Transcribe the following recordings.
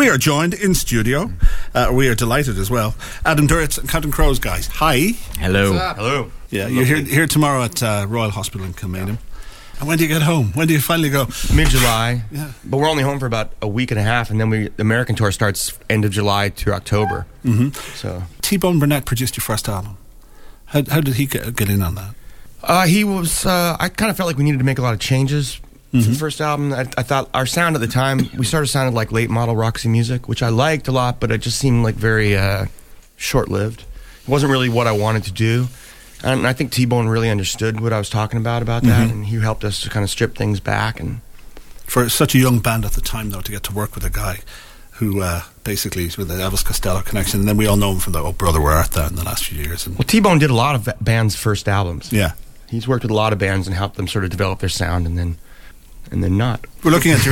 We are joined in studio. We are delighted as well. Adam Duritz and Counting Crows guys. Hi. Hello. Hello. Yeah, you're here tomorrow at Royal Hospital in Kilmainham. And when do you get home? When do you finally go? Mid-July. Yeah. But we're only home for about a week and a half, and then the American tour starts end of July to October. Mm-hmm. So T-Bone Burnett produced your first album. How did he get in on that? he was. I kind of felt like we needed to make a lot of changes for the first album. I thought our sound at the time, we sort of sounded like late model Roxy music, which I liked a lot, but it just seemed like very short-lived. It wasn't really what I wanted to do. And I think T-Bone really understood what I was talking about that, and he helped us to kind of strip things back. And For such a young band at the time, though, to get to work with a guy who basically is with the Elvis Costello connection, and then we all know him from the Oh Brother Where Art Thou in the last few years. And well, T-Bone did a lot of bands' first albums. yeah. He's worked with a lot of bands and helped them sort of develop their sound, and then not. We're looking at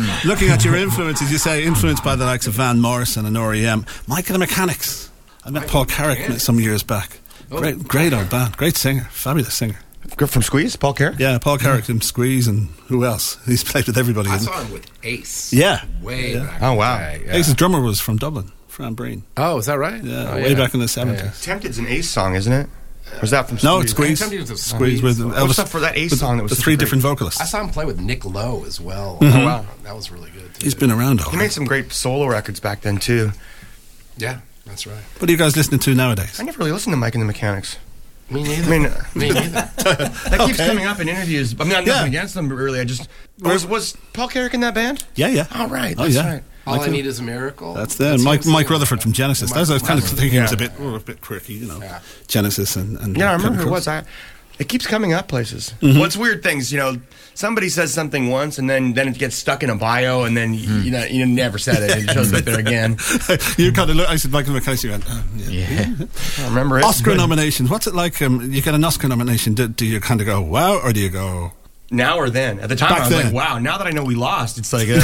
your influences. You say influenced by the likes of Van Morrison and R.E.M. Mike and the Mechanics. I met Paul Carrick some years back. Great old band. Great singer. Fabulous singer. From Squeeze, Paul Carrick? Yeah, Paul Carrick and Squeeze, and who else? He's played with everybody. I saw him with Ace. Yeah. Way back. Oh, wow. Yeah. Ace's drummer was from Dublin, Fran Breen. Oh, is that right? Yeah, way back in the 70s. Yeah. Tempted's an Ace song, isn't it? Or is that from Squeeze? No, it's Squeeze. Tempted was a Squeeze with What's Elvis. up for that Ace with song that was the such three a great- different vocalists. I saw him play with Nick Lowe as well. Mhm. Oh, wow. That was really good, too. He's been around all He right. made some great solo records back then, too. Yeah, that's right. What are you guys listening to nowadays? I never really listened to Mike and the Mechanics. Me neither. I mean, Me neither. that keeps coming up in interviews. I'm not Yeah. nothing against them, but really, I just... Was Paul Carrick in that band? Yeah. Oh, right. Oh, That's yeah. right. All I Need Is a Miracle. That's there. him Mike singing. Rutherford from Genesis. That was, I was kind of thinking it was a Yeah. bit quirky, you know. Yeah. Genesis and Yeah, I remember Counting who it Crows. was. It keeps coming up places. Well, it's weird things, you know. Somebody says something once, and then it gets stuck in a bio, and then you never said it. It shows up there again. You kind of look. I said Michael McCann. You went, Yeah. I remember it. Oscar nominations. What's it like? You get an Oscar nomination. Do you kind of go wow, or do you go? Now or then? At the time, Back I was then. like, wow. Now that I know we lost, it's like, whoa.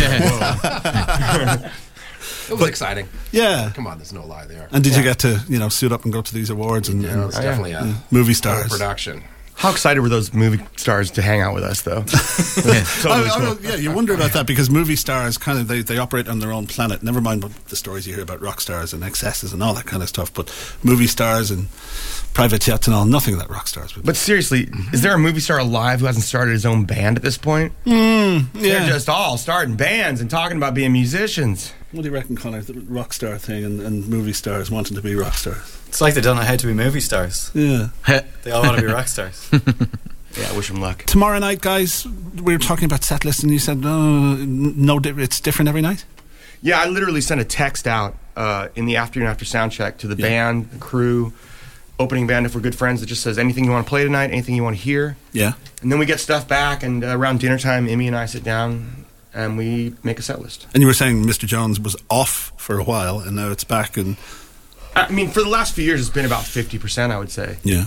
It was exciting. Yeah. Come on, there's no lie there. And did you get to suit up and go to these awards and, Yeah, it was definitely a movie full stars? production. How excited were those movie stars to hang out with us, though? Totally cool. Yeah, you wonder about that because movie stars kind of they operate on their own planet. Never mind what the stories you hear about rock stars and excesses and all that kind of stuff. But movie stars and private jets and all, nothing that rock stars would. But seriously, is there a movie star alive who hasn't started his own band at this point? Yeah. They're just all starting bands and talking about being musicians. What do you reckon, Connor? The rock star thing and movie stars wanting to be rock stars. It's like they don't know how to be movie stars. Yeah. They all want to be rock stars. Yeah, I wish them luck. Tomorrow night, guys, we were talking about set list, and you said no, it's different every night. Yeah, I literally sent a text out in the afternoon after sound check to the band, the crew, opening band if we're good friends that just says anything you want to play tonight, anything you want to hear. Yeah. And then we get stuff back, and around dinner time, Emmy and I sit down and we make a set list. And you were saying Mr. Jones was off for a while, and now it's back, and I mean, for the last few years, it's been about 50%, I would say. yeah.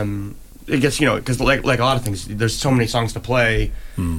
I guess, because like a lot of things, there's so many songs to play.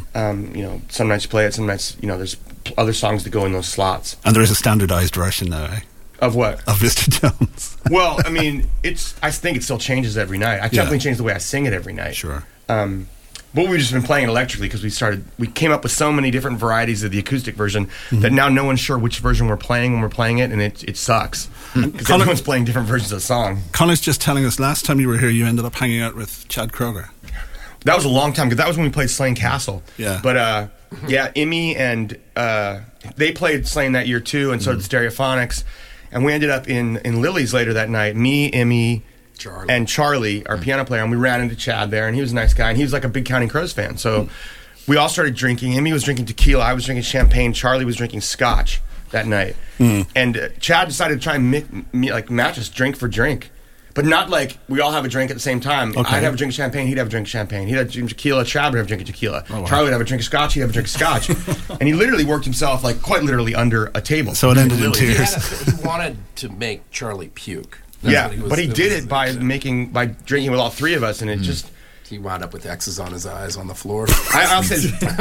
Some nights you play it, some nights, there's other songs that go in those slots. And there is a standardized version now, eh? Of what? Of Mr. Jones. Well, I mean, I think it still changes every night. I definitely change the way I sing it every night. Sure. But we've just been playing it electrically because we came up with so many different varieties of the acoustic version that now no one's sure which version we're playing when we're playing it, and it sucks. Because everyone's playing different versions of the song. Connor's just telling us last time you were here, you ended up hanging out with Chad Kroger. That was a long time, because that was when we played Slane Castle. Yeah. But, Emmy and they played Slane that year, too, and so did Stereophonics. And we ended up in Lily's later that night. Me, Emmy, and Charlie, our piano player, and we ran into Chad there, and he was a nice guy, and he was like a big Counting Crows fan. So we all started drinking. Emmy was drinking tequila, I was drinking champagne, Charlie was drinking scotch that night. And Chad decided to try and match us drink for drink. But not like we all have a drink at the same time. Okay. I'd have a drink of champagne, he'd have a drink of champagne. He'd have a drink of tequila, Chad would have a drink of tequila. Oh, wow. Charlie would have a drink of scotch, he'd have a drink of scotch. And he literally worked himself, quite literally, under a table. So it ended in He, tears. he wanted to make Charlie puke. That's Yeah, what was- but he that did was it by the- drinking with all three of us, and it just... He wound up with X's on his eyes on the floor. I'll say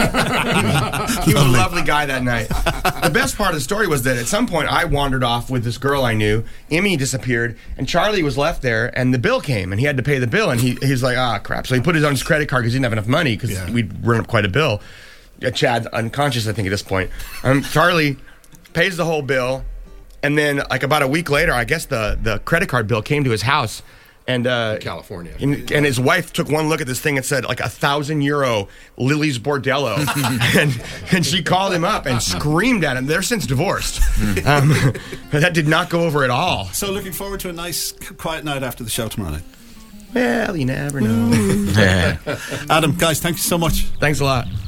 he was a lovely guy that night. The best part of the story was that at some point I wandered off with this girl I knew. Emmy disappeared, and Charlie was left there, and the bill came, and he had to pay the bill, and he's like, crap. So he put it on his credit card because he didn't have enough money because we'd run up quite a bill. Chad's unconscious, I think, at this point. Charlie pays the whole bill, and then like about a week later, I guess the credit card bill came to his house, and California, and his wife took one look at this thing and said like €1,000 Lily's Bordello, and she called him up and screamed at him. They're since divorced. That did not go over at all. So looking forward to a nice, quiet night after the show tomorrow night. Well, you never know. Adam, guys, thank you so much. Thanks a lot.